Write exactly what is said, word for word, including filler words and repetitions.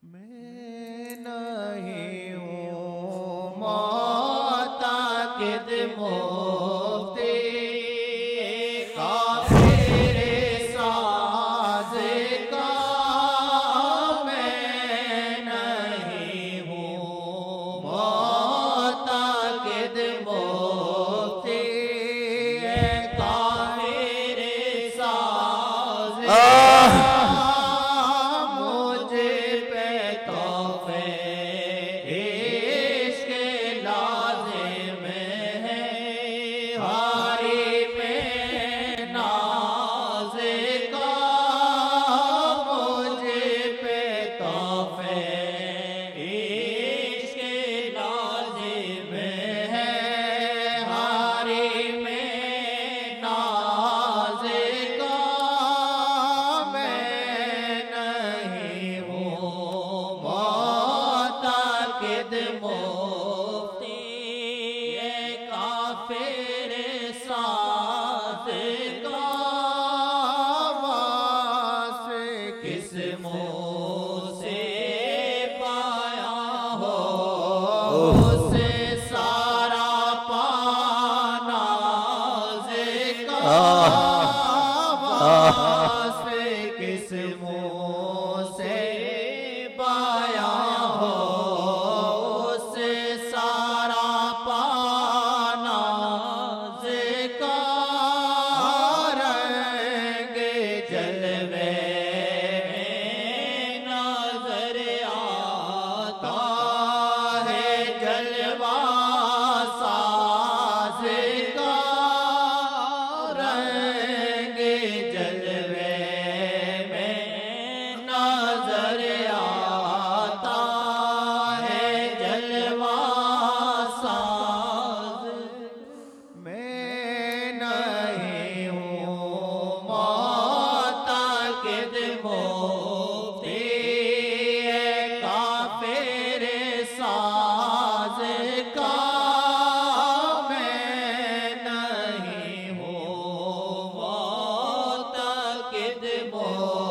मैं नहीं हूँ मोताकिद मुफ्ती काफिर साज़ का, मैं नहीं हूँ मोताकिद मुफ्ती काफिर साज़ का। किस मुँह से पाया हो उससे सारा पाना ज़िका, रंग जलवे में नजर आता है जलवा साज़ का, रंग जलवे नजर आता है जलवा साज़। मैं नहीं हूँ मोताकिद मुफ्ती काफिर साज़ का, मैं नहीं हूँ मोताकिद मुफ्ती